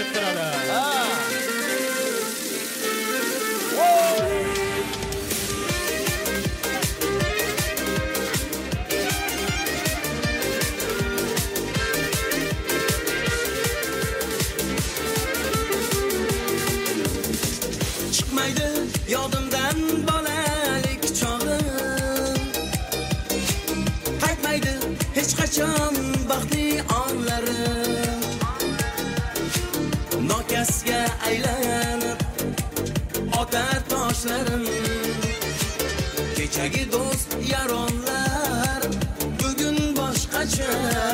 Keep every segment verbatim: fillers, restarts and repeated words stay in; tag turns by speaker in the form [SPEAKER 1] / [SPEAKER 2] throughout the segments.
[SPEAKER 1] deb turadi.
[SPEAKER 2] Ha.
[SPEAKER 3] Chiqmaydi yodimdan bolalik chog'im, qaytmaydi hech qachon baxtli onlarim. Nokasga aylanib otar toshlarim, kechagi do'st yaronlar bugun boshqacha.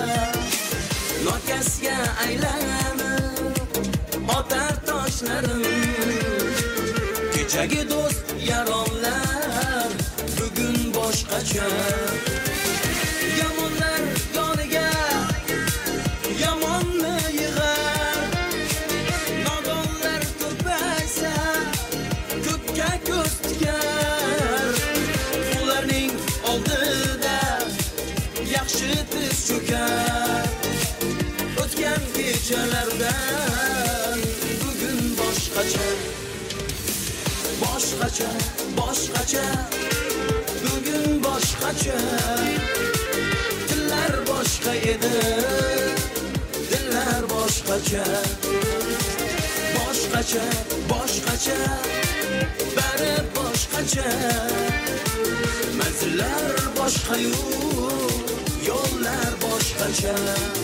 [SPEAKER 3] Nokasga aylanib otar toshlarim, kechagi do'st yaronlar bugun boshqacha. Yomonlar yoniga yomonni yig'ar, nodonlar ko'paysa ko'kka ko'z tikar. Ularning oldida yaxshi tiz cho'kar. O'tgan kechalardan bugun boshqacha. Boshqacha, boshqacha, bugun boshqacha. Dillar boshqa edi, dillar boshqacha. Boshqacha, boshqacha, bari boshqacha. Manzillar boshqa-yu, yo'llar boshqacha.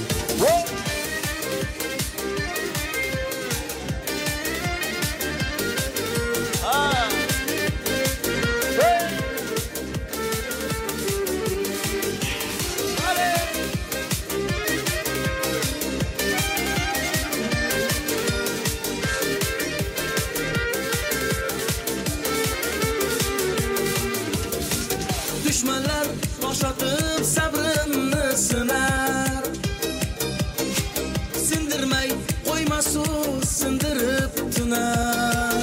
[SPEAKER 3] Düşmanlar boşatıp sabrimni sinar, sindirmay qo'ymasu sindirib tunar.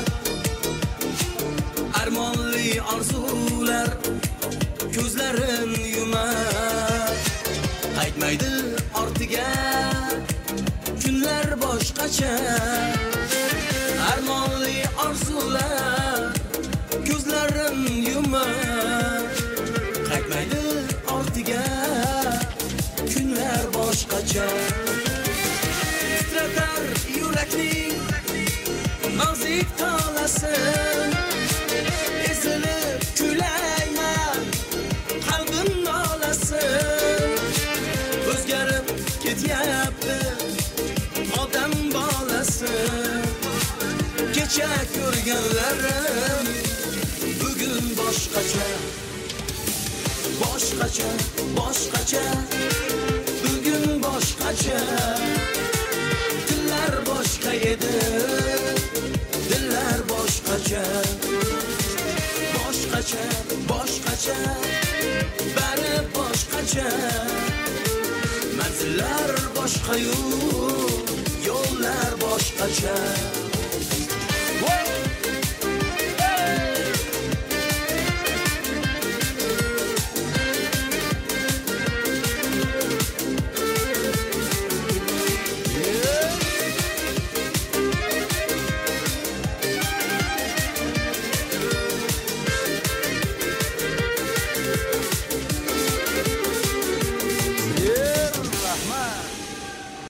[SPEAKER 3] Armonli orzular ko'zlarin yumar, qaytmaydi ortiga kunlar boshqacha. Armonli orzular ko'zlarin yumar, qaytmaydi ortiga kunlar boshqacha. Titratar yurakning nozik tolasin, ezilib kulayman qalbim nolasin. O'zgarib ketyapti odam bolasi, kecha ko'rganlarim bugun boshqacha. Boshqacha, boshqacha, bugun boshqacha. Dillar boshqa edi, dillar boshqacha. Boshqacha, boshqacha, bari boshqacha. Manzillar boshqa-yu, yo'llar boshqacha.